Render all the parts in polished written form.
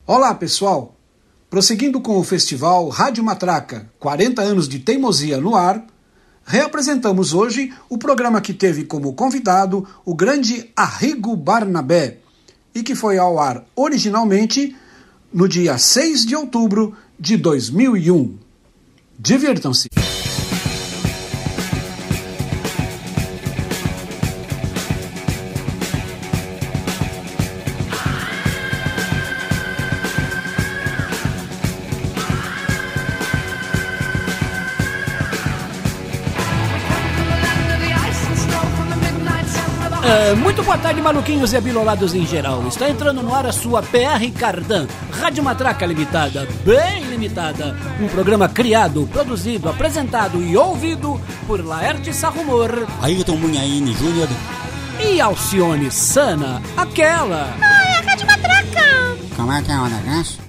Olá, pessoal! Prosseguindo com o festival Rádio Matraca, 40 anos de teimosia no ar, reapresentamos hoje o programa que teve como convidado o grande Arrigo Barnabé e que foi ao ar originalmente no dia 6 de outubro de 2001. Divirtam-se! Muito boa tarde, maluquinhos e abilolados em geral. Está entrando no ar a sua PR Cardan, Rádio Matraca Limitada, bem limitada. Um programa criado, produzido, apresentado e ouvido por Laerte Sarrumor, Ayrton Munhaine Júnior e Alcione Sana, aquela. Ai, a Rádio Matraca! Como é que é o negócio?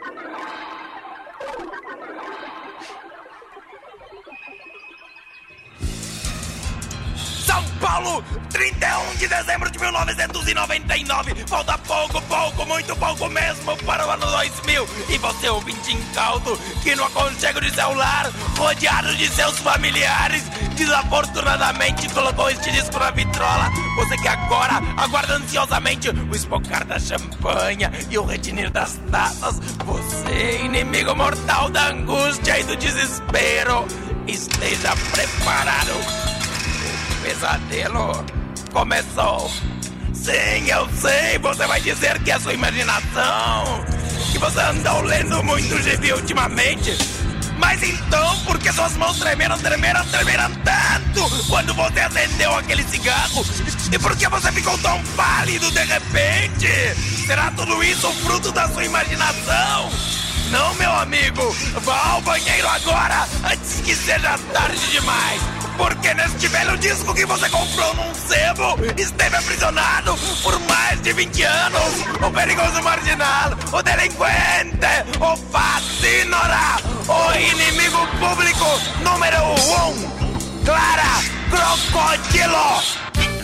São Paulo, 31 de dezembro de 1999. Falta pouco, muito pouco mesmo para o ano 2000. E você, ouvinte incauto, que no aconchego de seu lar, rodeado de seus familiares, desafortunadamente colocou este disco na vitrola. Você que agora aguarda ansiosamente o espocar da champanha e o retinir das taças. Você, inimigo mortal da angústia e do desespero, esteja preparado. O pesadelo começou. Sim, eu sei, você vai dizer que é sua imaginação, que você andou lendo muito gibi ultimamente. Mas então, por que suas mãos tremeram tanto quando você acendeu aquele cigarro? E por que você ficou tão pálido de repente? Será tudo isso fruto da sua imaginação? Não, meu amigo, vá ao banheiro agora, antes que seja tarde demais. Porque neste velho disco que você comprou num sebo, esteve aprisionado por mais de 20 anos o perigoso marginal, o delinquente, o fascínora, o inimigo público número 1, Clara Crocodilo.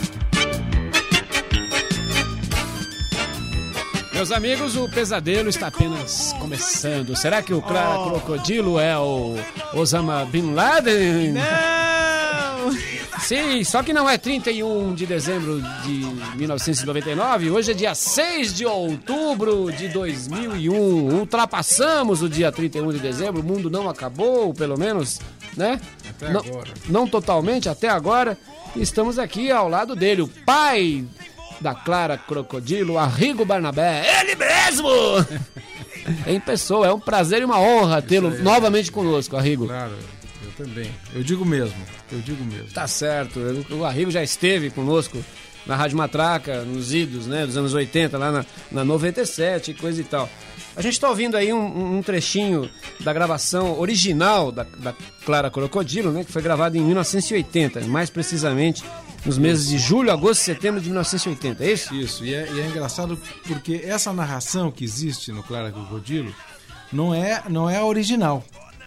Meus amigos, o pesadelo está apenas começando. Será que o Clara Crocodilo é o Osama Bin Laden? Não! Sim, só que não é 31 de dezembro de 1999. Hoje é dia 6 de outubro de 2001. Ultrapassamos o dia 31 de dezembro. O mundo não acabou, pelo menos, né? Até agora. Não totalmente, até agora. Estamos aqui ao lado dele, o pai da Clara Crocodilo, Arrigo Barnabé, ele mesmo! Em pessoa, é um prazer e uma honra tê-lo novamente conosco, Arrigo. Claro, eu também. Eu digo mesmo. Tá certo, o Arrigo já esteve conosco na Rádio Matraca, nos idos, né, dos anos 80, lá na 97 e coisa e tal. A gente tá ouvindo aí um trechinho da gravação original da Clara Crocodilo, né, que foi gravada em 1980, mais precisamente nos meses de julho, agosto e setembro de 1980, é isso? Isso, e é engraçado porque essa narração que existe no Clara Crocodilo não é a original.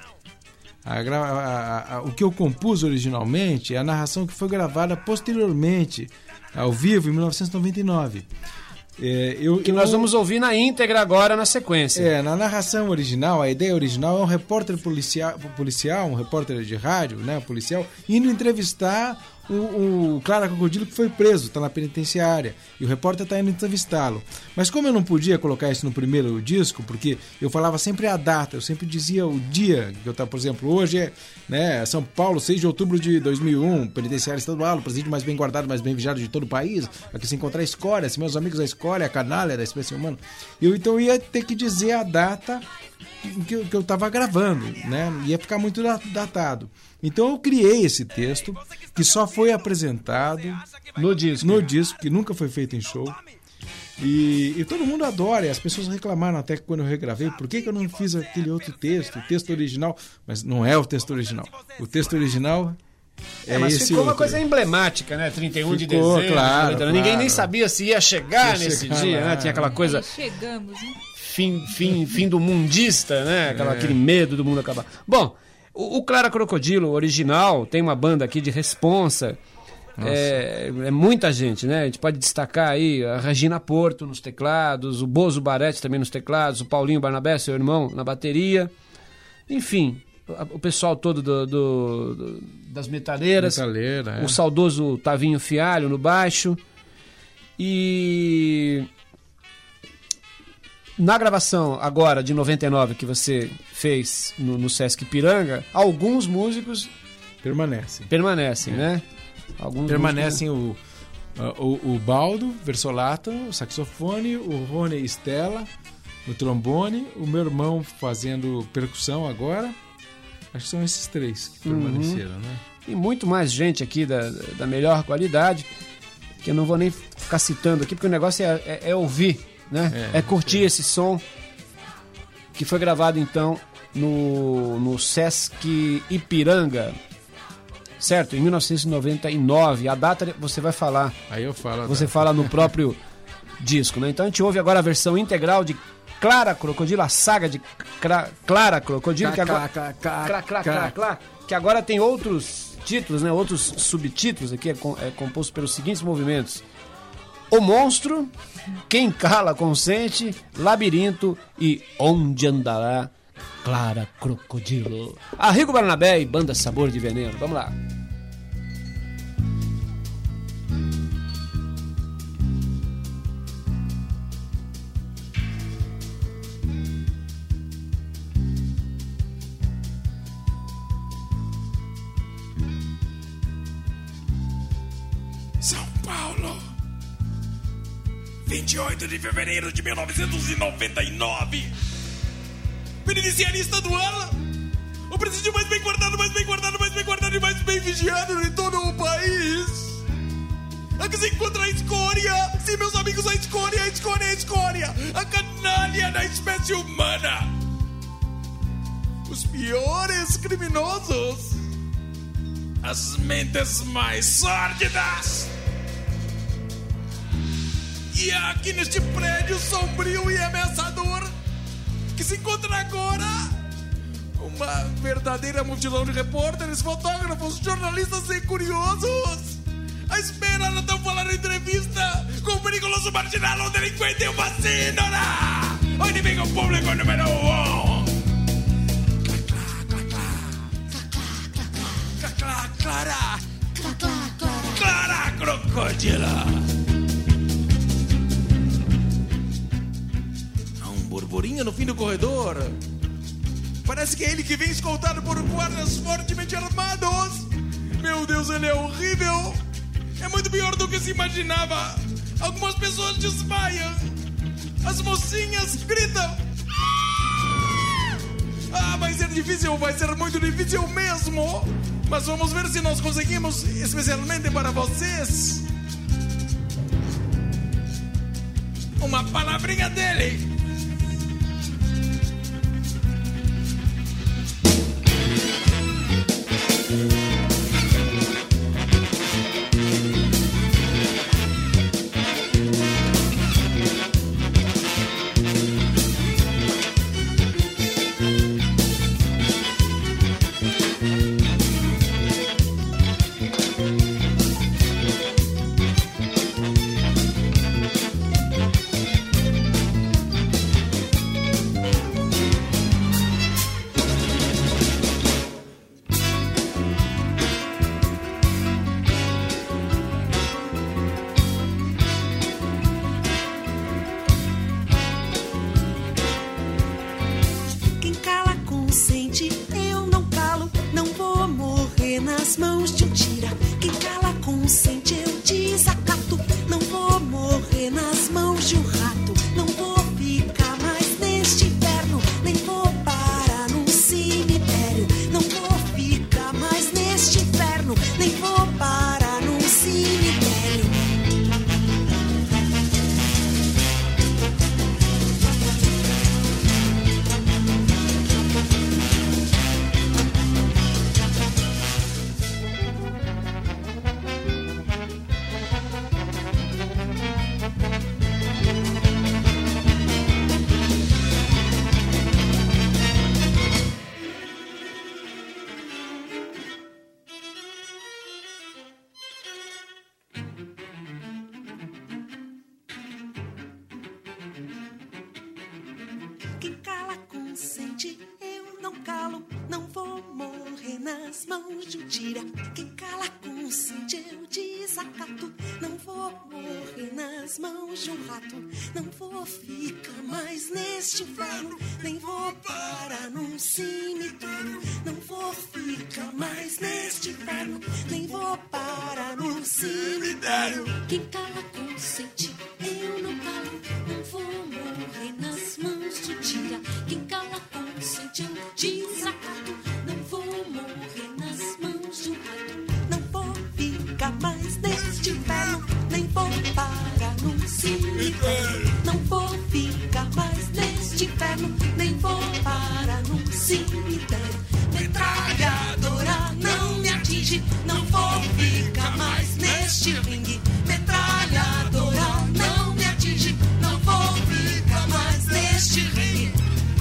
O que eu compus originalmente é a narração que foi gravada posteriormente, ao vivo, em 1999. Que nós vamos ouvir na íntegra agora, na sequência. Na narração original, a ideia original é um repórter policial, um repórter de rádio, né, policial, indo entrevistar o Clara Crocodilo, que foi preso, está na penitenciária, e o repórter está indo entrevistá-lo. Mas como eu não podia colocar isso no primeiro disco, porque eu falava sempre a data, eu sempre dizia o dia que eu estava, por exemplo, hoje é, né, São Paulo, 6 de outubro de 2001, penitenciária estadual, o presídio mais bem guardado, mais bem vigiado de todo o país, aqui se encontrar a escória, se meus amigos da escória, a canalha da espécie humana. Então eu ia ter que dizer a data que eu estava gravando, né? Ia ficar muito datado. Então eu criei esse texto, que só foi apresentado no disco, que nunca foi feito em show. E todo mundo adora, e as pessoas reclamaram até que quando eu regravei, por que eu não fiz aquele outro texto, o texto original? Mas não é o texto original. O texto original mas esse ficou outro. Uma coisa emblemática, né? 31 de dezembro. Claro. Ninguém nem sabia se ia chegar nesse dia, né? Tinha aquela coisa. Chegamos, né? Fim do mundista, né? Aquele medo do mundo acabar. Bom, o Clara Crocodilo original tem uma banda aqui de responsa É muita gente, né? A gente pode destacar aí a Regina Porto nos teclados, o Bozo Barete também nos teclados, o Paulinho Barnabé, seu irmão, na bateria. Enfim, o pessoal todo das metaleiras. Metaleira, o saudoso Tavinho Fialho no baixo. E na gravação agora de 99 que você fez no Sesc Ipiranga, alguns músicos permanecem, né? Alguns permanecem o Baldo Versolato, o saxofone, o Rony Stella, o trombone, o meu irmão fazendo percussão agora. Acho que são esses 3 que permaneceram, né? E muito mais gente aqui da melhor qualidade, que eu não vou nem ficar citando aqui, porque o negócio é ouvir, né? É curtir esse som que foi gravado então no Sesc Ipiranga, certo? Em 1999. A data você vai falar. Aí eu falo. Você fala no próprio disco, né? Então a gente ouve agora a versão integral de Clara Crocodilo, a saga de Clara Crocodilo, que agora tem outros títulos, né? Outros subtítulos aqui, é composto pelos seguintes movimentos: O Monstro, Quem Cala Consente, Labirinto e Onde Andará Clara Crocodilo. Arrigo Barnabé e Banda Sabor de Veneno. Vamos lá. São Paulo, 28 de fevereiro de 1999. Penitenciária estadual, o presídio mais bem guardado, mais bem guardado, mais bem guardado e mais bem vigiado de todo o país. Aqui se encontra a escória, sim, meus amigos, a escória, a escória, a escória, a canalha da espécie humana. Os piores criminosos, as mentes mais sórdidas. E aqui neste prédio sombrio e ameaçador que se encontra agora uma verdadeira multidão de repórteres, fotógrafos, jornalistas e curiosos à espera de não falar em entrevista com o perigoso marginal, o delinquente e o vacínora, o inimigo público número 1. Clara Crocodilo. Burburinho no fim do corredor. Parece que é ele que vem escoltado por guardas fortemente armados. Meu Deus, ele é horrível. É muito pior do que se imaginava. Algumas pessoas desmaiam. As mocinhas gritam. Vai ser difícil, vai ser muito difícil mesmo. Mas vamos ver se nós conseguimos, especialmente para vocês, uma palavrinha dele. calo, não vou morrer nas mãos de um tira. Quem cala consente, eu desacato. Não vou morrer nas mãos de um rato. Não vou ficar mais neste inferno. Nem vou parar num cemitério. Não vou ficar mais neste inferno. Nem vou parar num cemitério. Quem cala consente, eu não calo. Não vou morrer nas mãos de um tira. Quem cala consente, eu desacato. Não vou morrer nas mãos de um rato. Não vou ficar mais neste inferno. Nem vou parar num cemitério. Não vou ficar mais neste inferno. Nem vou parar num cemitério. Metralhadora não me atinge. Não vou ficar mais neste ringue. Metralhadora não me atinge. Não vou ficar mais neste ringue.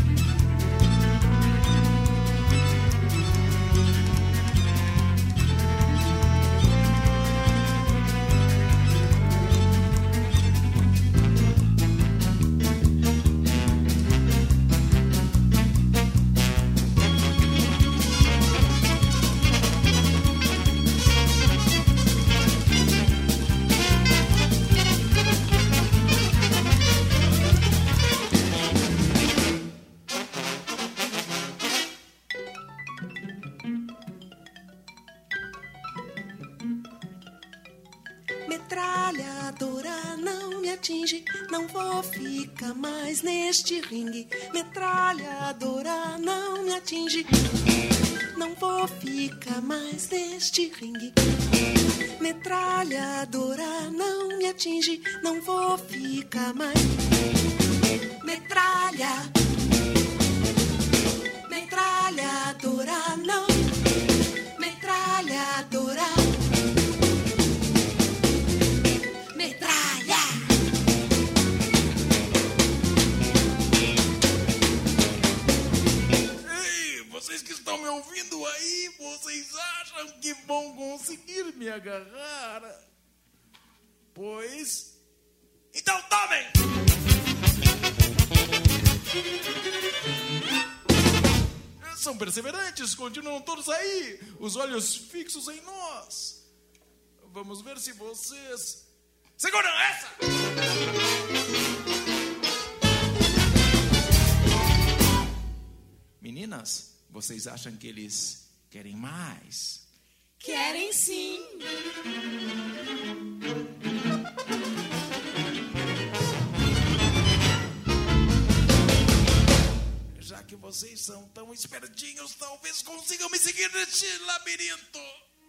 Metralhadora não me atinge. Não vou ficar mais neste ringue. Metralhadora não me atinge. Não vou ficar mais neste ringue. Metralhadora não me atinge. Não vou ficar mais. Metralhadora não. Metralhadora. Metralha! Ei, vocês que estão me ouvindo aí, vocês acham que vão conseguir me agarrar? Pois... então tomem! São perseverantes, continuam todos aí, os olhos fixos em nós. Vamos ver se vocês... seguram essa! Meninas, vocês acham que eles querem mais? Querem sim. Já que vocês são tão espertinhos, talvez consigam me seguir neste labirinto.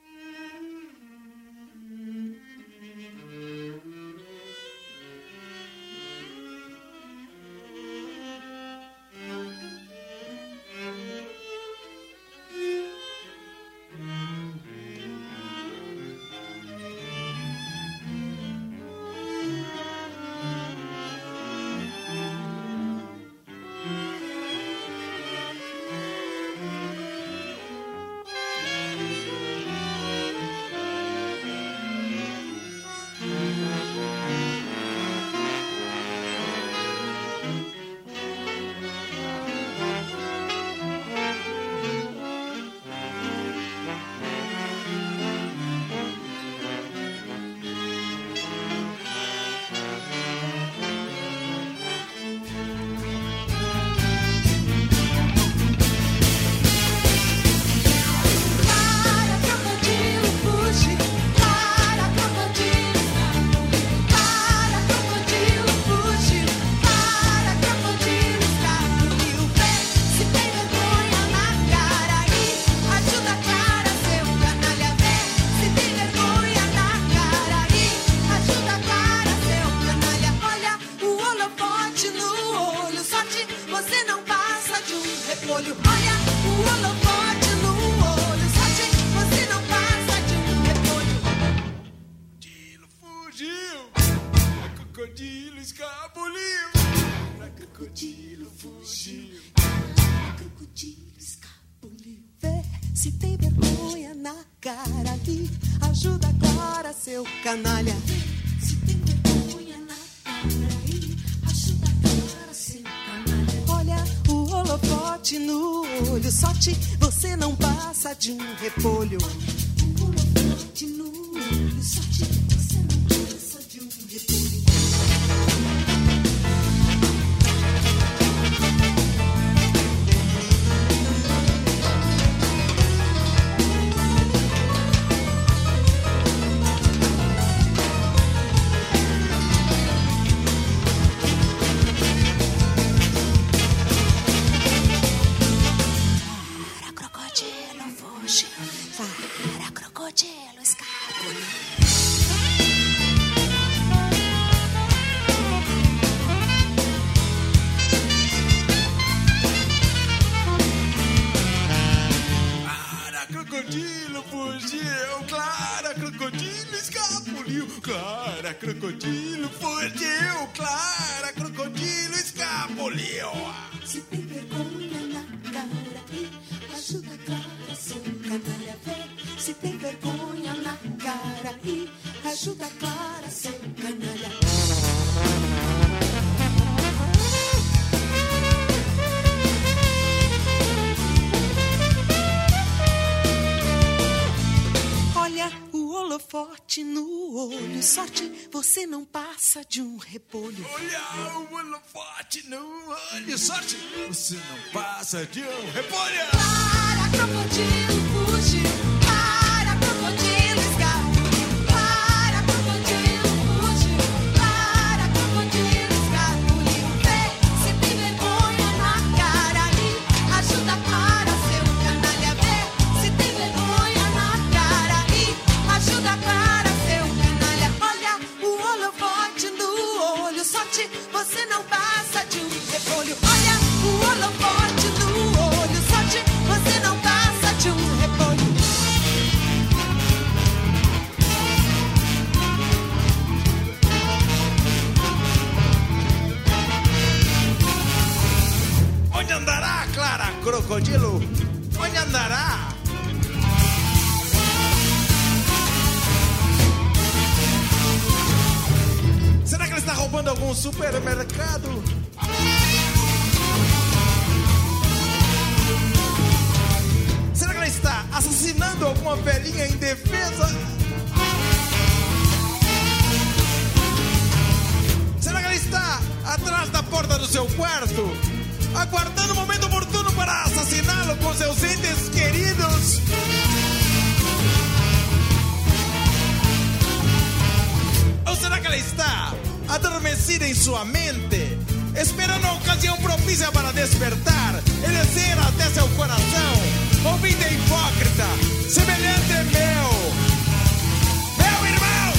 crocodilo escapuliu. Pra crocodilo fugiu. Crocodilo escapuliu. Vê se tem vergonha na cara ali. Ajuda agora, seu canalha. Vê se tem vergonha na cara ali. Ajuda agora, seu canalha. Olha o holofote no olho, sorte, você não passa de um repolho. Holofote no olho, sorte, você não passa de um repolho. Para crocodilo, escapule. Clara, crocodilo fugiu. Clara, crocodilo escapuliu. Clara, crocodilo fugiu. Clara, crocodilo escapuliu. Se tem vergonha na cara e ajuda a Clara, seu canalha, vê. Se tem vergonha na cara e ajuda a Clara, seu canalha. Olha o holofote no olho, sorte, você não passa de um repolho. Olha o holofote no olho, sorte, você não passa de um repolho. Para, crocodilo, fugiu. Para, crocodilo, escapuliu. Para, crocodilo, fugiu. Para, crocodilo, escapuliu. Vê, se tem vergonha na cara e ajuda para seu canalha. Vê, se tem vergonha na cara e ajuda para seu canalha. Olha o holofote no olho, sorte, você não passa de um repolho. Olha o holofote no olho, sorte, você não passa de um repolho. Onde andará, Clara, crocodilo? Onde andará? Será que ele está roubando algum supermercado? Será que ela está assassinando alguma velhinha indefesa? Será que ela está atrás da porta do seu quarto, aguardando o momento oportuno para assassiná-lo com seus entes queridos? Ou será que ela está adormecida em sua mente, esperando a ocasião propícia para despertar e descer até seu coração? Ouvinte hipócrita, semelhante meu irmão!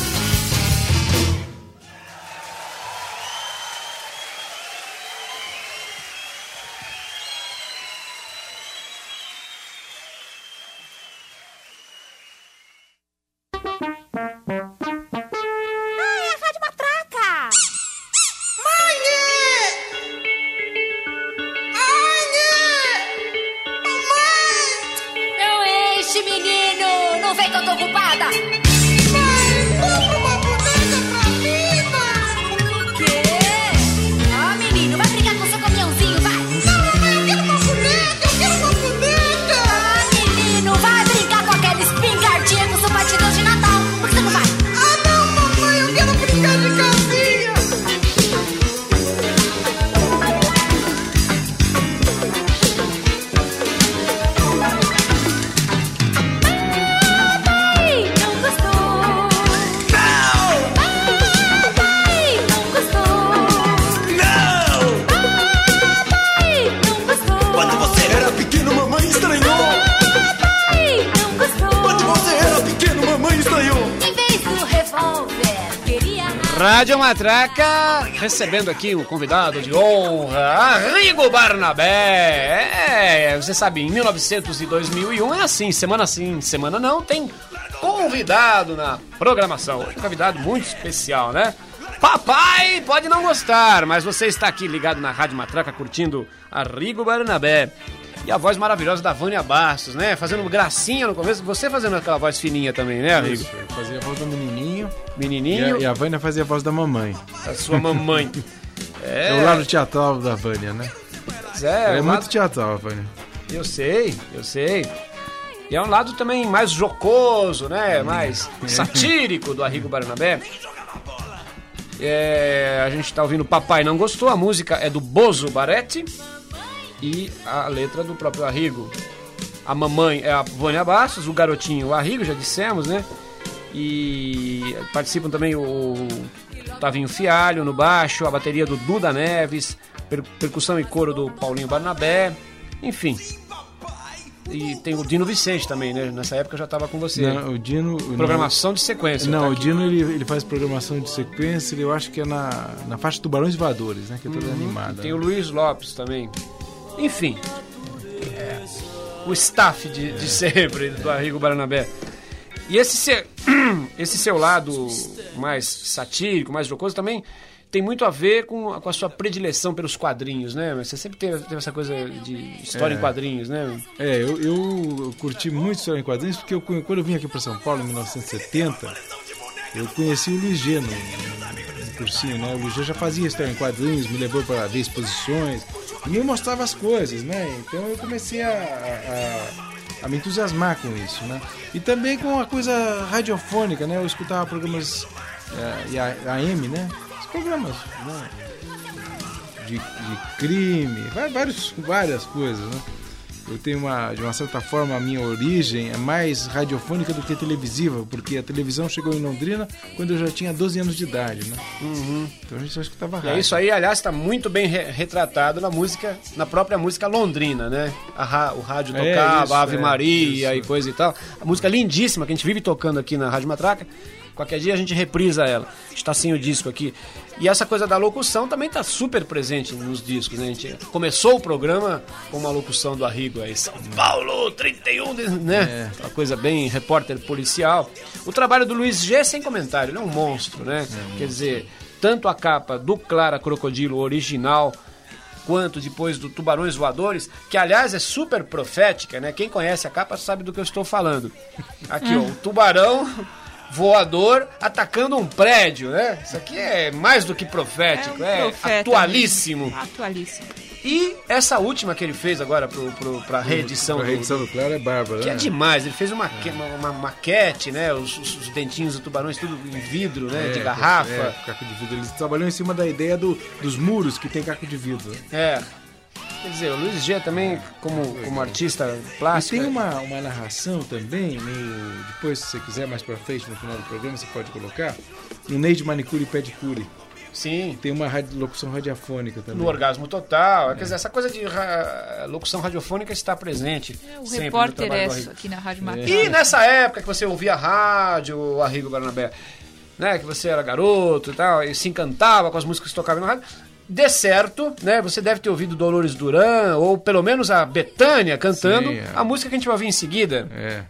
Rádio Matraca, recebendo aqui o convidado de honra, Arrigo Barnabé. Você sabe, em 1900 e 2001 é assim, semana não, tem convidado na programação. Hoje um convidado muito especial, né? Papai pode não gostar, mas você está aqui ligado na Rádio Matraca curtindo Arrigo Barnabé. E a voz maravilhosa da Vânia Bastos, né? Fazendo gracinha no começo. Você fazendo aquela voz fininha também, né, Arrigo? Isso, eu fazia a voz do menininho. Menininho. E a Vânia fazia a voz da mamãe. A sua mamãe. É o lado teatral da Vânia, né? É muito teatral, a Vânia. Eu sei. E é um lado também mais jocoso, né? Mais satírico do Arrigo Barnabé. A gente tá ouvindo Papai Não Gostou, a música é do Bozo Baretti e a letra do próprio Arrigo. A mamãe é a Vânia Bastos, o garotinho o Arrigo, já dissemos, né? E participam também o Tavinho Fialho no baixo, a bateria do Duda Neves, percussão e coro do Paulinho Barnabé, enfim. E tem o Dino Vicente também, né? Nessa época eu já estava com você. Não, o Dino... Programação de sequência. Não, o Dino ele faz programação de sequência, eu acho que é na faixa Tubarões Voadores, né? Que é toda animada. Tem o Luiz Lopes também. Enfim. O staff de sempre do Arrigo Barnabé. E esse seu lado mais satírico, mais jocoso também tem muito a ver com a sua predileção pelos quadrinhos, né? Você sempre teve essa coisa de história em quadrinhos, né? Eu curti muito história em quadrinhos porque quando eu vim aqui para São Paulo em 1970, eu conheci o Luiz G no cursinho, né? O Luiz G já fazia história em quadrinhos, me levou para ver exposições e me mostrava as coisas, né? Então eu comecei a me entusiasmar com isso, né? E também com a coisa radiofônica, né? Eu escutava programas AM, né? Programas, né? de crime, várias coisas, né? Eu tenho de uma certa forma, a minha origem é mais radiofônica do que televisiva, porque a televisão chegou em Londrina quando eu já tinha 12 anos de idade, né? Uhum. Então a gente só escutava rádio. E isso aí, aliás, está muito bem retratado na própria música londrina, né? O rádio tocava, Ave Maria e coisa e tal. A música lindíssima que a gente vive tocando aqui na Rádio Matraca. Qualquer dia a gente reprisa ela. Está sem o disco aqui. E essa coisa da locução também está super presente nos discos, né? A gente começou o programa com uma locução do Arrigo aí, São Paulo 31, né? Uma coisa bem repórter policial. O trabalho do Luiz G sem comentário, ele é um monstro, né? Quer dizer, tanto a capa do Clara Crocodilo original, quanto depois do Tubarões Voadores, que aliás é super profética, né? Quem conhece a capa sabe do que eu estou falando. Aqui, ó, o tubarão voador atacando um prédio, né? Isso aqui é mais do que profético, atualíssimo. Atualíssimo. E essa última que ele fez agora pra reedição do Claro é bárbaro, que é demais, ele fez uma maquete, né? Os dentinhos do tubarões, tudo em vidro, né? De garrafa. Caco de vidro. Ele trabalhou em cima da ideia dos muros que tem caco de vidro. Quer dizer, o Luiz G também, como artista plástico... E tem uma narração também, depois, se você quiser, mais pra frente, no final do programa, você pode colocar, no Neide Manicure e Pedicure. Sim. Tem uma locução radiofônica também. No Orgasmo Total. Quer dizer, essa coisa de locução radiofônica está presente. O sempre repórter no trabalho aqui na Rádio Matraca. E nessa época que você ouvia rádio, o Arrigo Barnabé, né, que você era garoto e tal, e se encantava com as músicas que tocavam na rádio, de certo, né? Você deve ter ouvido Dolores Duran, ou pelo menos a Bethânia cantando. Sim, a música que a gente vai ouvir em seguida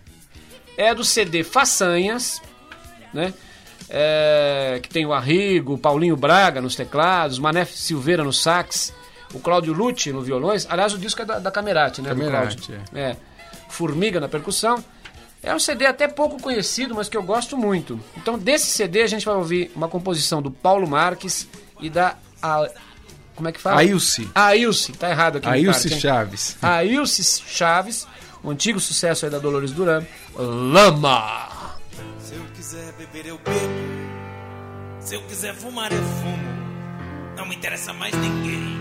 é do CD Façanhas, né? Que tem o Arrigo, o Paulinho Braga nos teclados, Mané Silveira no sax, o Cláudio Lucci no violões. Aliás, o disco é da Camerati, né? Camerati, Formiga na percussão. É um CD até pouco conhecido, mas que eu gosto muito. Então, desse CD a gente vai ouvir uma composição do Paulo Marques e da... como é que fala? Ailce, tá errado aqui. Ailce Chaves. Ailce Chaves, um antigo sucesso aí da Dolores Duran, Lama. Se eu quiser beber, eu bebo. Se eu quiser fumar, eu fumo. Não me interessa mais ninguém.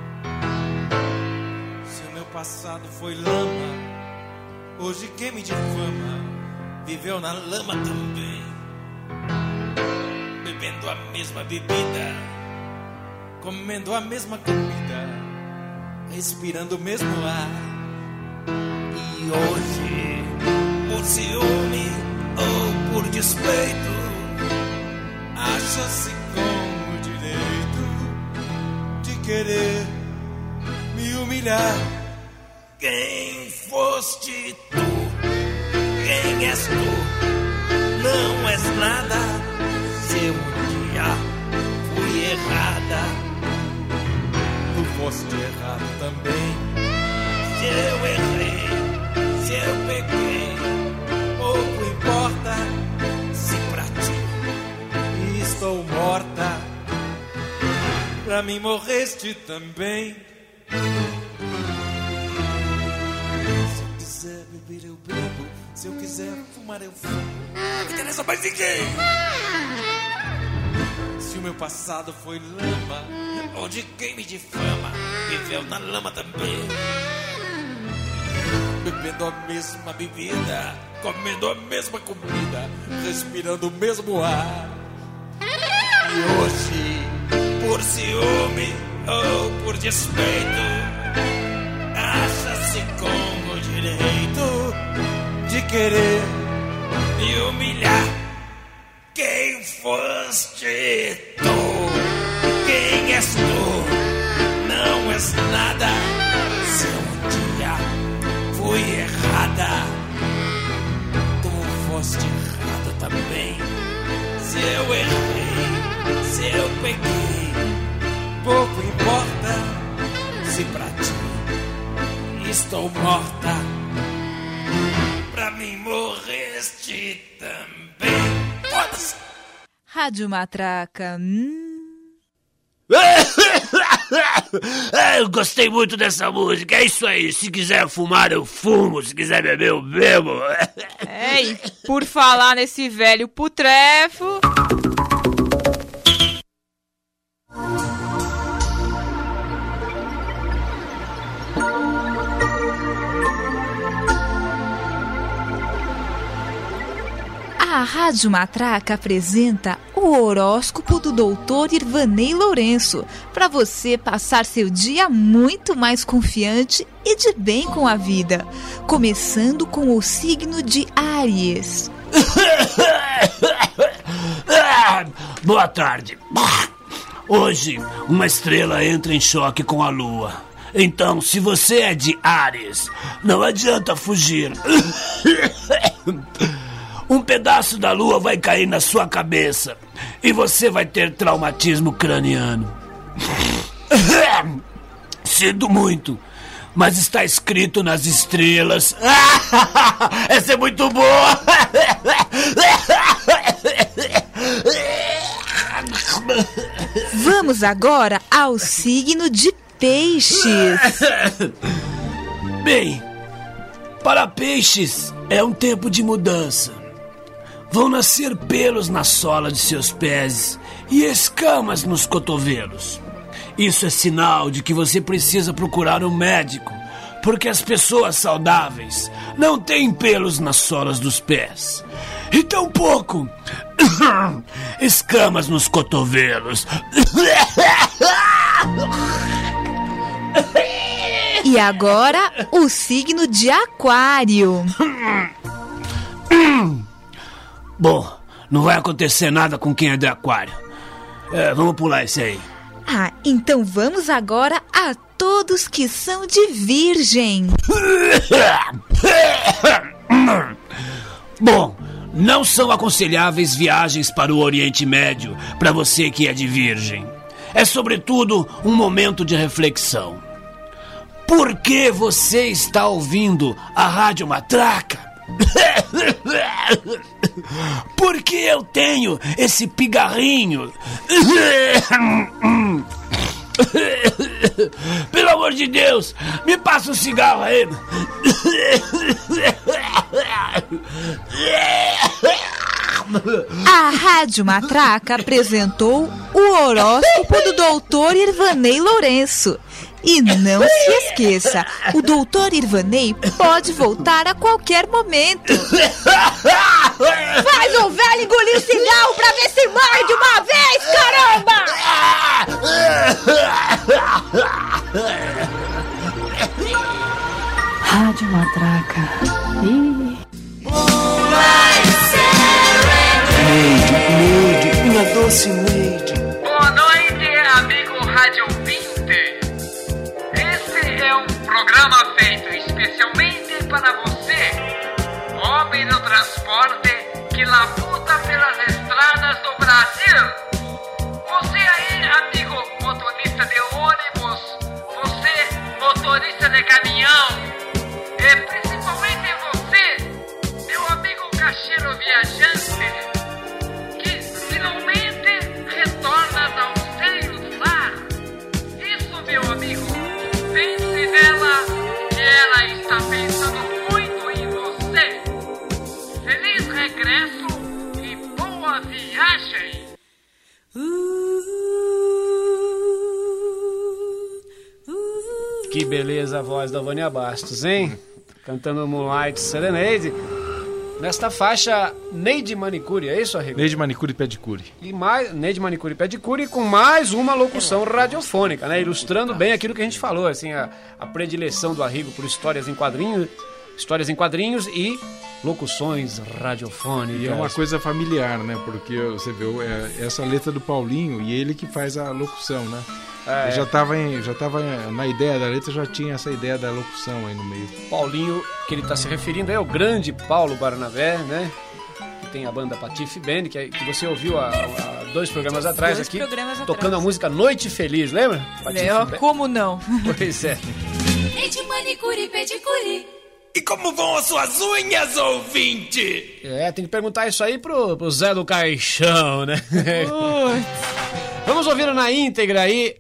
Se o meu passado foi lama, hoje quem me difama viveu na lama também. Bebendo a mesma bebida, comendo a mesma comida, respirando o mesmo ar. E hoje, por ciúme ou por despeito, acha-se com o direito de querer me humilhar. Quem foste tu? Quem és tu? Não és nada. Se eu um dia fui errada, tu foste errado também. Se eu errei, se eu pequei, pouco importa. Se pra ti estou morta, pra mim morreste também. beber eu bebo, se eu quiser fumar eu fumo. Não me interessa mais ninguém. Se o meu passado foi lama, onde quem me difama viveu na lama também. bebendo a mesma bebida, comendo a mesma comida, respirando o mesmo ar. E hoje, por ciúme ou por despeito, acha-se com o direito de querer me humilhar. Quem foste tu? Quem és tu? Não és nada. Se um dia fui errada, tu foste errado também. Se eu errei, se eu peguei, pouco importa. Se pra ti estou morta, pra mim morreste também. Foda-se! Rádio Matraca. Eu gostei muito dessa música. É isso aí. Se quiser fumar, eu fumo. Se quiser beber, eu bebo. É, e por falar nesse velho putrefo... A Rádio Matraca apresenta o horóscopo do Dr. Irvanei Lourenço, para você passar seu dia muito mais confiante e de bem com a vida. Começando com o signo de Áries. Boa tarde. Hoje, uma estrela entra em choque com a lua. Então, se você é de Áries, não adianta fugir. Um pedaço da lua vai cair na sua cabeça e você vai ter traumatismo craniano. Sinto muito, mas está escrito nas estrelas. Essa é muito boa. Vamos agora ao signo de Peixes. Bem, para Peixes é um tempo de mudança. Vão nascer pelos na sola de seus pés e escamas nos cotovelos. Isso é sinal de que você precisa procurar um médico, porque as pessoas saudáveis não têm pelos nas solas dos pés. E tampouco escamas nos cotovelos. E agora, o signo de Aquário. Bom, não vai acontecer nada com quem é de Aquário. Vamos pular esse aí. Ah, então vamos agora a todos que são de Virgem. Bom, não são aconselháveis viagens para o Oriente Médio para você que é de Virgem. É sobretudo um momento de reflexão. Por que você está ouvindo a Rádio Matraca? Porque eu tenho esse pigarrinho. Pelo amor de Deus, me passa um cigarro aí. A Rádio Matraca apresentou o horóscopo do Dr. Irvanei Lourenço. E não se esqueça, o Dr. Irvanei pode voltar a qualquer momento. Faz o velho engolir cigarro pra ver se morre de uma vez, caramba! Rádio Matraca. Neide, minha doce Neide. Boa noite, amigo rádio ouvinte. Esse é um programa feito especialmente para você, homem do transporte que labuta pelas estradas do Brasil. Você aí, amigo motorista de ônibus, você, motorista de caminhão, e principalmente você, meu amigo caixeiro viajante, que finalmente retornas ao seio do lar. Isso, meu amigo, pense nela, que ela está pensando muito em você. Que beleza a voz da Vânia Bastos, hein? Cantando Moonlight Serenade. Nesta faixa, Neide Manicure, é isso, Arrigo? Neide Manicure e Pedicure. E mais, Neide Manicure e Pedicure com mais uma locução radiofônica, né? Ilustrando bem aquilo que a gente falou, assim, a predileção do Arrigo por histórias em quadrinhos e locuções radiofônicas. E é uma coisa familiar, né? Porque você vê essa letra do Paulinho e ele que faz a locução, né? Eu já tava na ideia da letra, já tinha essa ideia da locução aí no meio. Paulinho, que ele está se referindo, é o grande Paulo Barnabé, né? Que tem a banda Patife Band, que você ouviu há 2 programas atrás tocando a música Noite Feliz, lembra? Como não? Pois é. Neide Manicure e Pedicure. E como vão as suas unhas, ouvinte? Tem que perguntar isso aí pro Zé do Caixão, né? Vamos ouvir na íntegra aí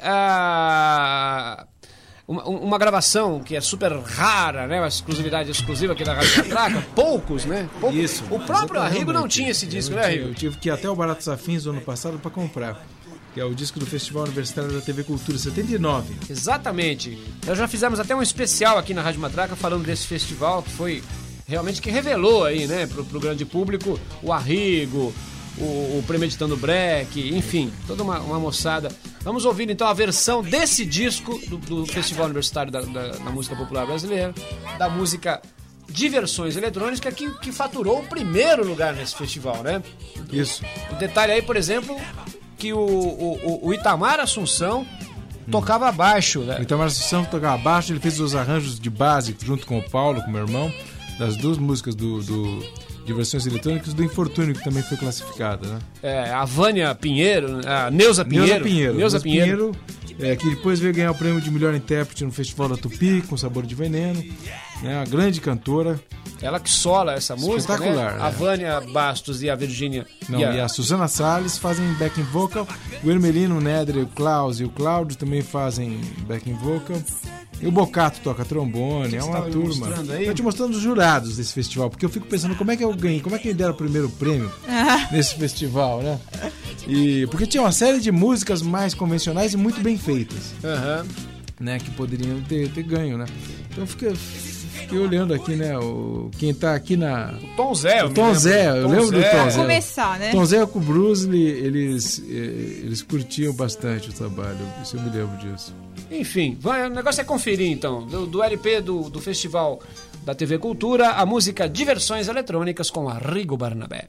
uma gravação que é super rara, né? Uma exclusividade exclusiva aqui da Rádio Matraca. Poucos, né? Isso. O próprio Arrigo não tinha esse disco, né, Arrigo? Eu tive que ir até o Baratos Afins do ano passado para comprar. Que é o disco do Festival Universitário da TV Cultura 79. Exatamente. Nós já fizemos até um especial aqui na Rádio Matraca falando desse festival que foi realmente que revelou aí, né, pro grande público o Arrigo, o Premeditando Break, enfim, toda uma moçada. Vamos ouvir então a versão desse disco do Festival Universitário da Música Popular Brasileira, da música Diversões Eletrônicas, que faturou o primeiro lugar nesse festival, né? Isso. O detalhe aí, por exemplo, que o Itamar Assunção tocava baixo, né? O Itamar Assunção tocava baixo, ele fez os arranjos de base junto com o Paulo, com o meu irmão, das 2 músicas do Diversões Eletrônicas, do Infortúnio, que também foi classificada, né? A Vânia Pinheiro, a Neuza Pinheiro, que depois veio ganhar o prêmio de melhor intérprete no Festival da Tupi, com Sabor de Veneno, né? Uma grande cantora. Ela que sola essa música, espetacular, né? A Vânia Bastos e a Virgínia. E a Suzana Salles fazem backing vocal. O Hermelino, o Néder, o Klaus e o Cláudio também fazem backing vocal. E o Bocato toca trombone, é uma turma. Estou te mostrando os jurados desse festival, porque eu fico pensando como é que eu ganhei, como é que me deram o primeiro prêmio nesse festival, né? Porque tinha uma série de músicas mais convencionais e muito bem feitas, né? Que poderiam ter ganho, né? Então fiquei olhando aqui, né? Quem tá aqui na... O Tom Zé. O Tom Zé, eu lembro do Tom Zé. Começar, né? Tom Zé com o Bruce Lee, eles curtiam bastante o trabalho, isso eu me lembro disso. Enfim, o negócio é conferir então, do LP do Festival da TV Cultura, a música Diversões Eletrônicas com Arrigo Barnabé.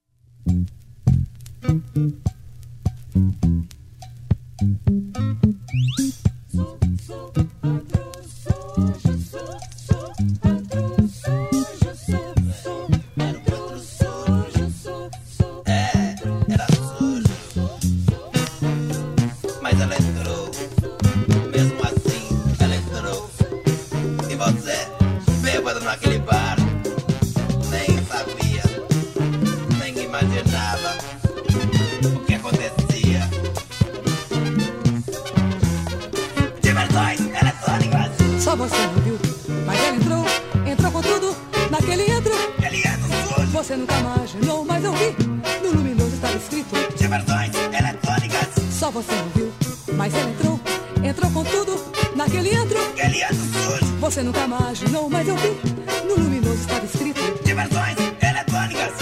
Só você não viu, mas ele entrou com tudo naquele antro. Ele sujo. Você nunca imaginou, mas eu vi, no luminoso estava escrito Diversões Eletrônicas. Só você não viu, mas ele entrou com tudo naquele antro. Ele sujo. Você nunca imaginou, mas eu vi, no luminoso estava escrito Diversões Eletrônicas.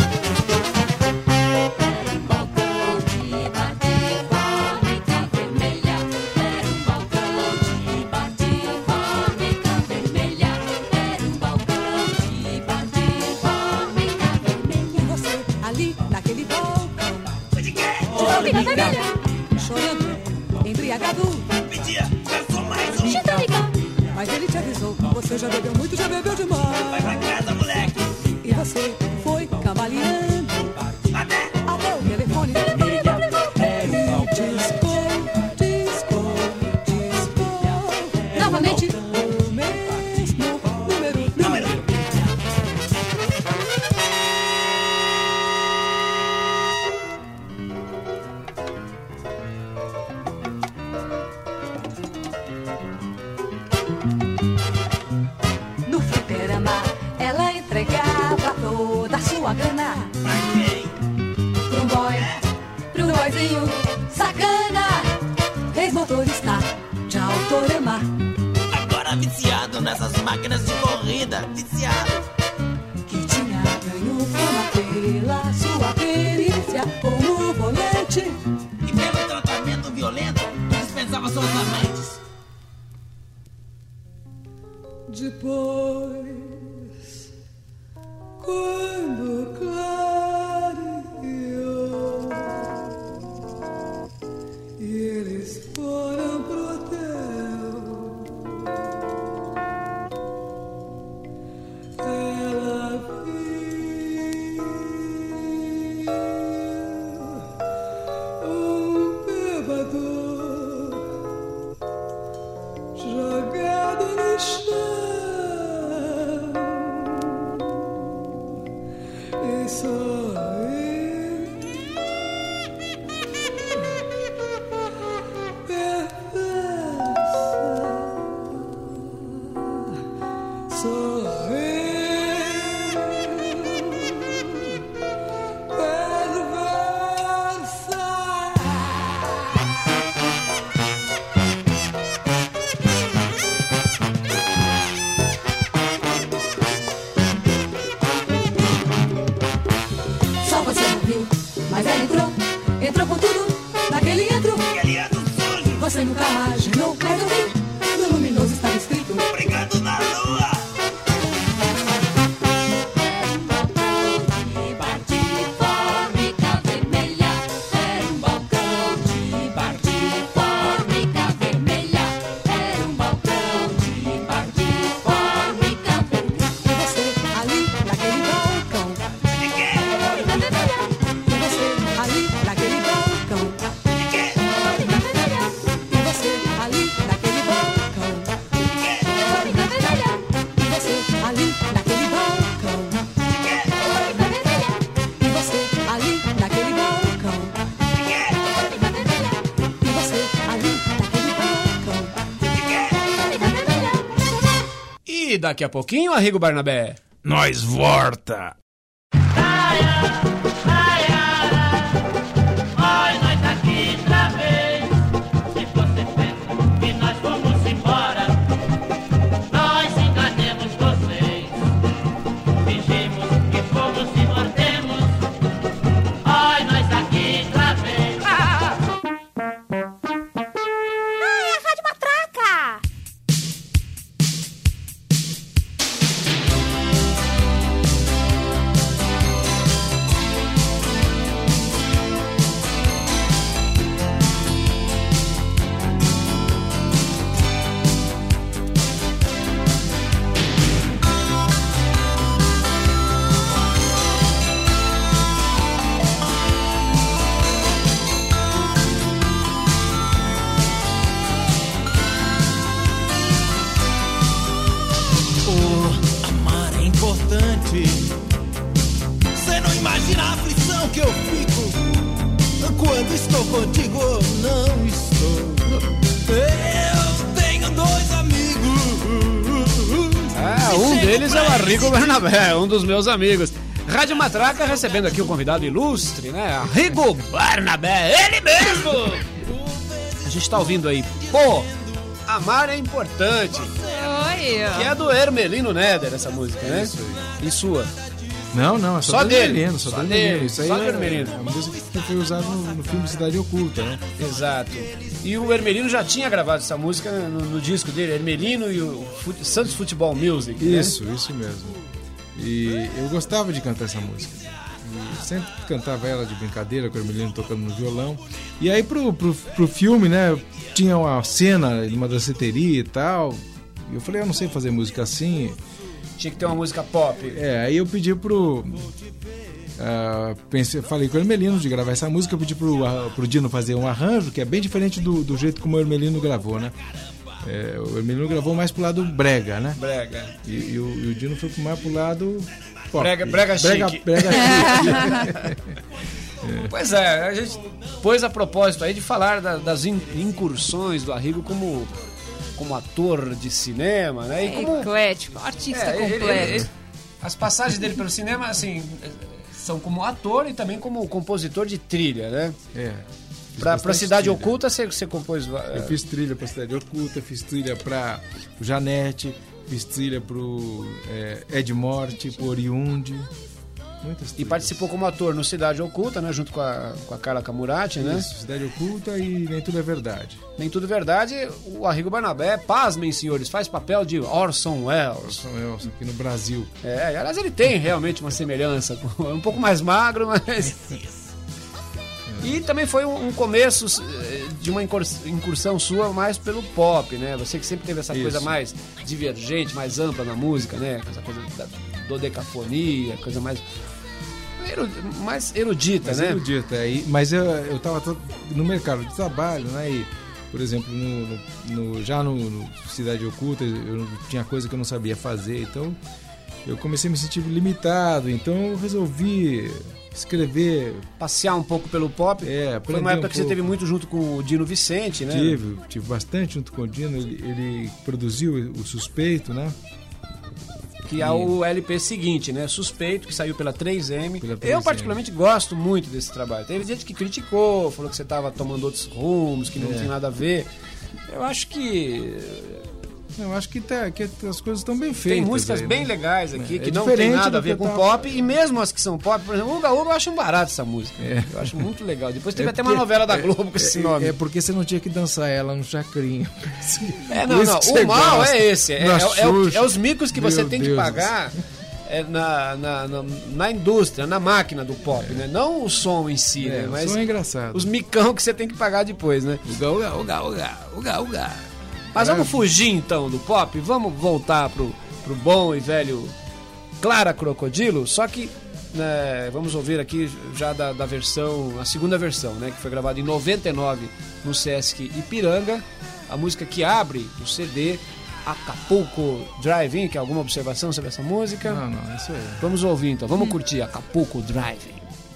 Chorando, embriagado, pedia, garçom mais um. Mas ele te avisou, você já bebeu muito, já bebeu demais. Vai pra casa, moleque. E você foi cambaleando até o telefone. Disco. Novamente o mesmo número. No fliperama ela entregava toda viciado nessas máquinas de corrida. Viciado. Que tinha ganho fama pela sua perícia como volante. E pelo tratamento violento que dispensava suas amantes. Depois, quando clareou e eles foram pro hotel, ela viu um bêbado jogado no chão. E só você não viu, mas ela entrou com tudo naquele entro. Você nunca imaginou, mas eu vi, no luminoso estava escrito: Obrigado na lua. E daqui a pouquinho, Arrigo Barnabé. Nós volta. Você não imagina a aflição que eu fico quando estou contigo ou não estou. Eu tenho dois amigos. Um deles é o Arrigo Barnabé, um dos meus amigos. Rádio Matraca recebendo aqui um convidado ilustre, né? Arrigo Barnabé, ele mesmo! A gente tá ouvindo aí, pô, amar é importante. Oi. Que é do Hermelino Neder, essa música, né? E sua? Não, é só dele. Só dele. Isso aí só do é Hermelino. uma música que foi usada no filme Cidade Oculta, né? Exato. E o Hermelino já tinha gravado essa música no disco dele, Hermelino e o Santos Futebol Music. Isso mesmo. E eu gostava de cantar essa música. E sempre cantava ela de brincadeira, com o Hermelino tocando no violão. E aí pro filme, né, tinha uma cena numa danceteria e tal. E eu falei, eu não sei fazer música assim. Tinha que ter uma música pop. Aí eu pedi falei com o Hermelino de gravar essa música. Eu pedi pro Dino fazer um arranjo que é bem diferente do jeito como o Hermelino gravou, né? O Hermelino gravou mais pro lado brega, né? Brega. E o Dino foi mais pro lado pop. Brega chique. Brega chique. Pois é, a gente pôs a propósito aí de falar das incursões do Arrigo como ator de cinema, né? E como eclético, artista completo. As passagens dele pelo cinema, assim, são como ator e também como compositor de trilha, né? Pra Cidade Oculta você compôs... Eu fiz trilha pra Cidade Oculta, fiz trilha pra Janete, fiz trilha pro Ed Morte, pro Oriundi. Muitas trilhas. E participou como ator no Cidade Oculta, né? Junto com a Carla Camurati, né? Isso, Cidade Oculta e Nem Tudo é Verdade. Nem Tudo é Verdade, o Arrigo Barnabé, pasmem, senhores, faz papel de Orson Welles. Orson Welles, aqui no Brasil. Aliás, ele tem realmente uma semelhança, um pouco mais magro, mas... E também foi um começo de uma incursão sua mais pelo pop, né? Você que sempre teve essa coisa mais divergente, mais ampla na música, né? Essa coisa da dodecafonia, coisa mais erudita, né? Erudita, mas eu tava no mercado de trabalho, né? E, por exemplo, já no Cidade Oculta, eu tinha coisa que eu não sabia fazer, então eu comecei a me sentir limitado, então eu resolvi escrever... Passear um pouco pelo pop. Foi uma época que você teve muito junto com o Dino Vicente, né? Tive bastante junto com o Dino, ele produziu o Suspeito, né? Que é o LP seguinte, né? Suspeito, que saiu pela 3M. Eu particularmente gosto muito desse trabalho. Teve gente que criticou, falou que você estava tomando outros rumos, que não tinha nada a ver. Eu acho que as coisas estão bem feitas. Tem músicas bem legais aqui, que não tem tem nada a ver com pop. E mesmo as que são pop, por exemplo, Uga Uga, eu acho um barato essa música. Eu acho muito legal. Depois teve até uma novela da Globo com esse nome. É porque você não tinha que dançar ela no chacrinho. Não. O mal é esse. É os micos que você tem que pagar na indústria, na máquina do pop, né? Não o som em si, né? Mas o som é engraçado. Os micão que você tem que pagar depois, né? Uga Uga, Uga Uga, Uga Uga. Mas vamos fugir então do pop, vamos voltar pro bom e velho Clara Crocodilo, só que vamos ouvir aqui já da versão, a segunda versão, né, que foi gravada em 99 no Sesc Ipiranga, a música que abre o CD Acapulco Drive-In. Quer alguma observação sobre essa música? Não, isso aí. Vamos ouvir então, vamos curtir Acapulco Drive-In.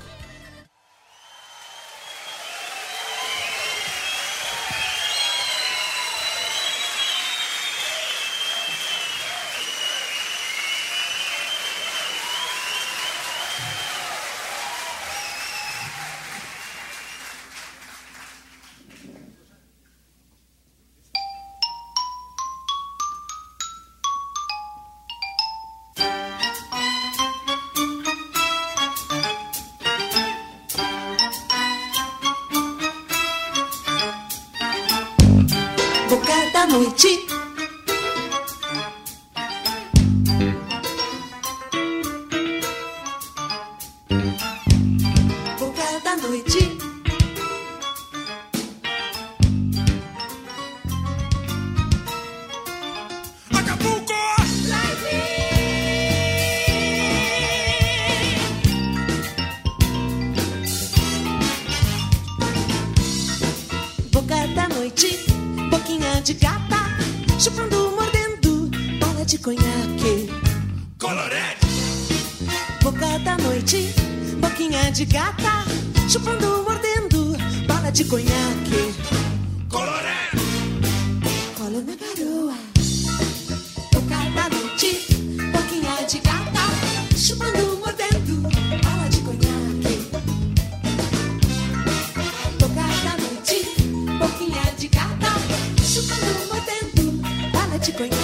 Noite. Boca da noite. Acapulco! Boca da noite. Boquinha de gata, chupando, mordendo, bola de conhaque. Colorete. Boca da noite, boquinha de gata, chupando, mordendo, bola de conhaque. Colorete. Cola na garoa. Boca da noite, boquinha de gata, chupando, mordendo, bola de conhaque. Boca da noite, boquinha de gata, chupando, mordendo, bala de conhaque.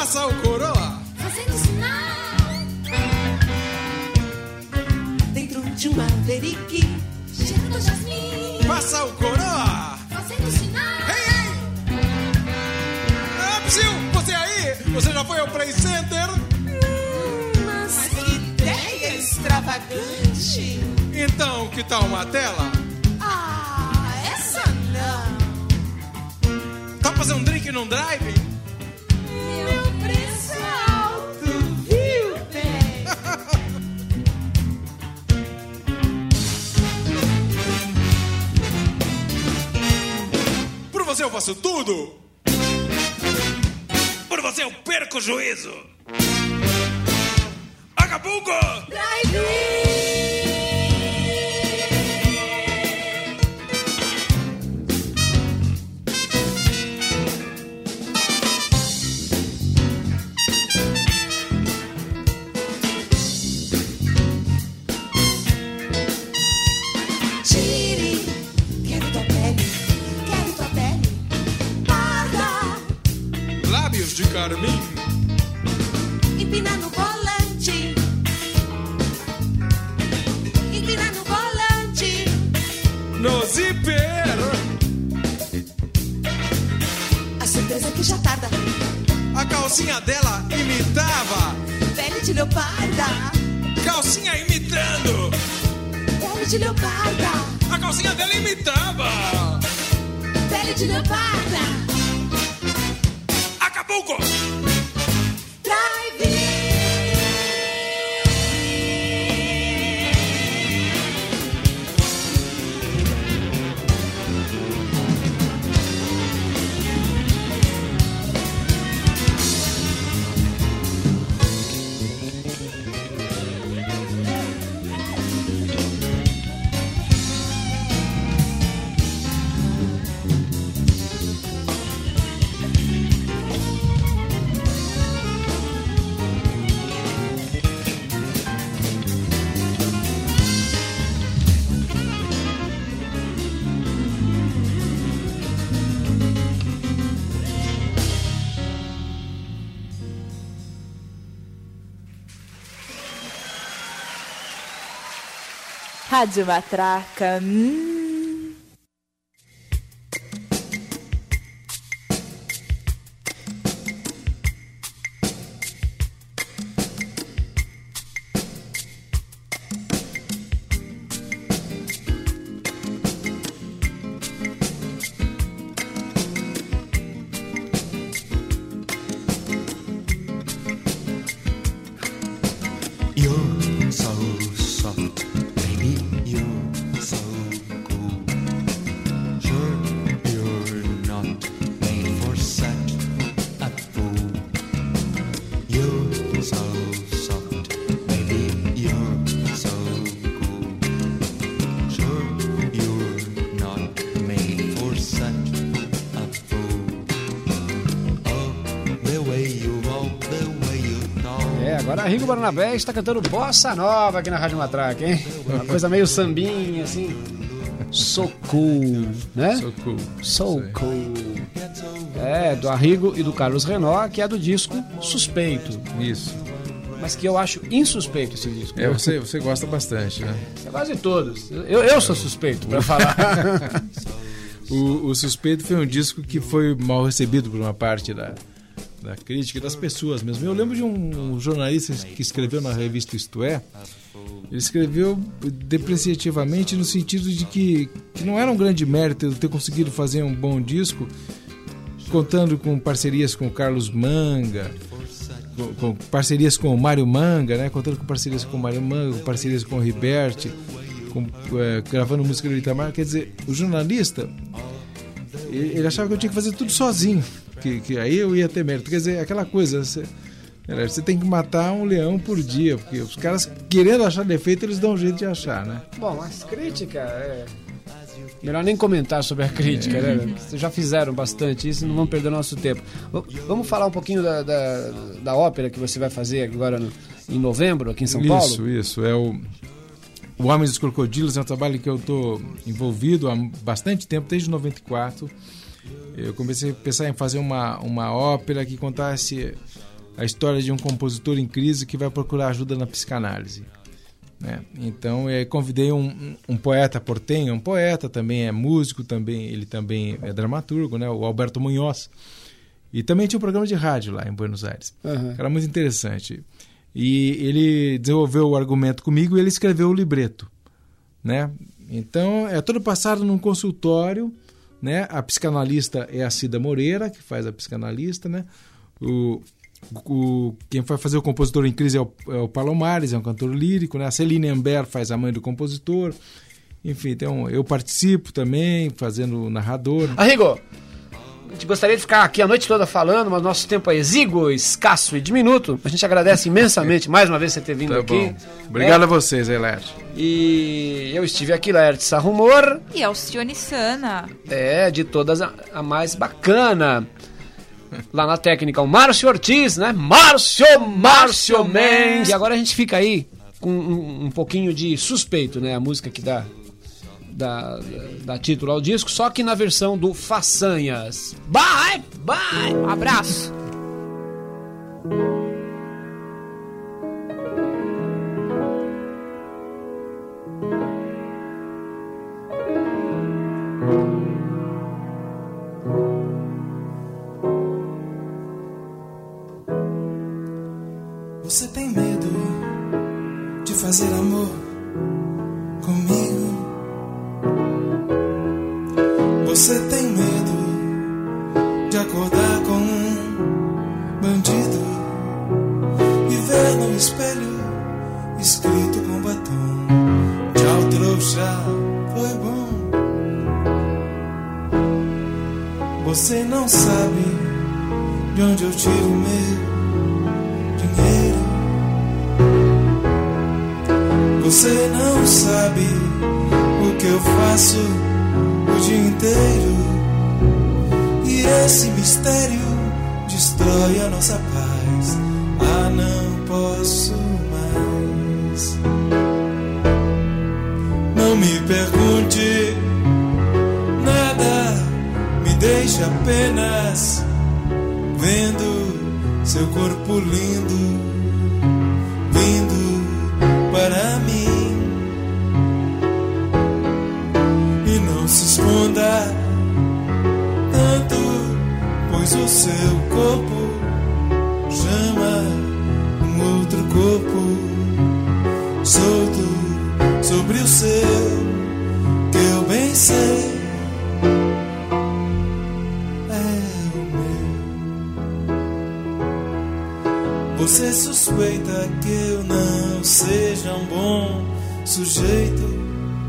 Passa o coroa. Fazendo sinal. Dentro de um Maverick, cheirando jasmim. Passa o coroa. Fazendo sinal. Ei, ei. Psyu, você aí? Você já foi ao Play Center? Mas que ideia extravagante. Então, que tal uma tela? Ah, essa não. Tá fazendo um drink num drive? Meu preço é alto, viu, bem? Por você eu faço tudo. Por você eu perco o juízo. Acapulco! Drive-in! Tire, quero tua pele, parda. Lábios de carmim. Empina no volante. Empina no volante. No zíper. A surpresa que já tarda. A calcinha dela imitava. Pele de leoparda. Calcinha imitando. Pele de leoparda. A calcinha dela imitava. Pele de leoparda. Acapulco! Rádio Matraca. You're so soft, baby, you're so cool. Sure, you're not made for such a fool. You're so soft, baby, you're so cool. Sure, you're not made for such a fool. Oh, the way you walk, the way you talk. Agora Arrigo Barnabé está cantando bossa nova aqui na Rádio Matraca, hein? Uma coisa meio sambinha, assim. So cool, né? So cool. So cool. É, do Arrigo e do Carlos Renault, que é do disco Suspeito. Isso. Mas que eu acho insuspeito esse disco. É, você gosta bastante, né? É quase todos. Eu sou suspeito pra falar. O Suspeito foi um disco que foi mal recebido por uma parte da crítica e das pessoas mesmo. Eu lembro de um jornalista que escreveu na revista Isto É. Ele escreveu depreciativamente no sentido de que não era um grande mérito ter conseguido fazer um bom disco, contando com parcerias com o Carlos Manga, com parcerias com o Mário Manga, né? Contando com parcerias com o Mário Manga, com parcerias com o Riberti, gravando música do Itamar. Quer dizer, o jornalista, ele achava que eu tinha que fazer tudo sozinho, que aí eu ia ter mérito. Quer dizer, aquela coisa, você tem que matar um leão por dia, porque os caras, querendo achar defeito, eles dão um jeito de achar, né? Bom, as críticas... Melhor nem comentar sobre a crítica, né? Vocês já fizeram bastante isso, não vamos perder nosso tempo. Vamos falar um pouquinho da ópera que você vai fazer agora em novembro, aqui em São Paulo? Isso. É o Homem dos Crocodilos, é um trabalho que eu estou envolvido há bastante tempo, desde 94. Eu comecei a pensar em fazer uma ópera que contasse a história de um compositor em crise que vai procurar ajuda na psicanálise. Né? Então, convidei um poeta portenho, um poeta, também é músico, ele também é dramaturgo, né? O Alberto Munhoz. E também tinha um programa de rádio lá em Buenos Aires. Era muito interessante. E ele desenvolveu o argumento comigo e ele escreveu o libreto. Né? Então, é todo passado num consultório, né? A psicanalista é a Cida Moreira, que faz a psicanalista, né? Quem vai fazer o compositor em crise é o Palomares, é um cantor lírico, né? A Celine Amber faz a mãe do compositor. Enfim, então eu participo também, fazendo o narrador. Arrigo, a gente gostaria de ficar aqui a noite toda falando, mas nosso tempo é exíguo, escasso e diminuto. A gente agradece imensamente mais uma vez você ter vindo aqui. Bom. Obrigado a vocês, Laerte. E eu estive aqui, Laerte Sarrumor. E Alcione Sana. De todas a mais bacana. Lá na técnica, o Márcio Ortiz, né? Márcio Mendes. E agora a gente fica aí com um pouquinho de Suspeito, né? A música que dá título ao disco, só que na versão do Façanhas. Bye! Abraço! Você tem medo de fazer amor comigo? Você tem medo de acordar com um bandido e ver no espelho escrito com batom: tchau, trouxa, foi bom. Você não sabe de onde eu tiro meu dinheiro. Você não sabe o que eu faço o dia inteiro. E esse mistério destrói a nossa paz. Ah, não posso mais. Não me pergunte nada, me deixe apenas vendo seu corpo lindo vindo para mim. E não se esconda tanto, pois o seu corpo chama um outro corpo solto sobre o seu, que eu bem sei é o meu. Você suspeita que eu não seja um bom sujeito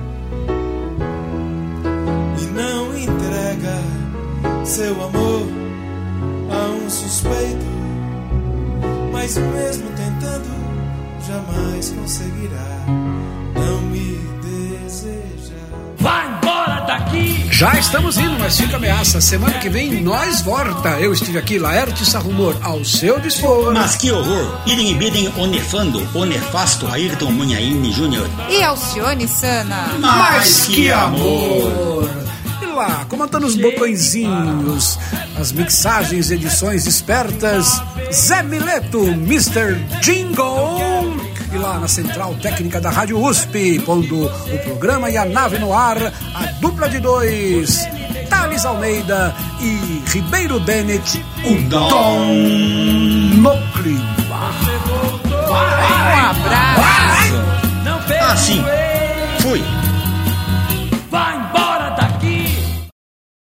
e não entrega seu amor a um suspeito, mas mesmo tentando jamais conseguirá não me desejar. Vai embora daqui! Já estamos indo, mas fica ameaça. Semana que vem nós volta. Eu estive aqui, Laerte Sarrumor, ao seu dispor. Mas que horror! Idem bidem o nefando, o nefasto Ayrton Munhaine Jr. E Alcione Sana. Mas que amor! E lá, comandando os botõezinhos, as mixagens, edições espertas, Zé Mileto, Mr. Jingle. E lá na central técnica da Rádio USP, pondo o programa e a nave no ar, a dupla de dois, Thales Almeida e Ribeiro Bennett, o Dom no clima. Um abraço. Ah, sim. Fui.